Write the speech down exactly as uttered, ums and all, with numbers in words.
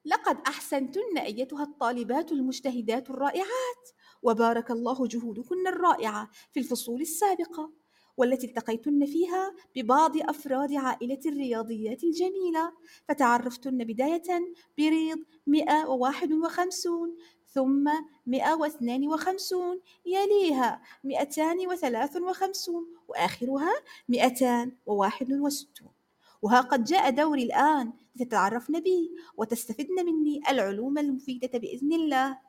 لقد أحسنتن أيتها الطالبات المجتهدات الرائعات، وبارك الله جهودكن الرائعة في الفصول السابقة، والتي التقيتن فيها ببعض أفراد عائلة الرياضيات الجميلة، فتعرفتن بداية بريض مئة وواحد وخمسون، ثم مئة واثنان وخمسون، يليها مئتان وثلاث وخمسون، وآخرها مئتان وواحد وستون. وها قد جاء دوري الآن لتتعرفن بي وتستفدن مني العلوم المفيدة بإذن الله.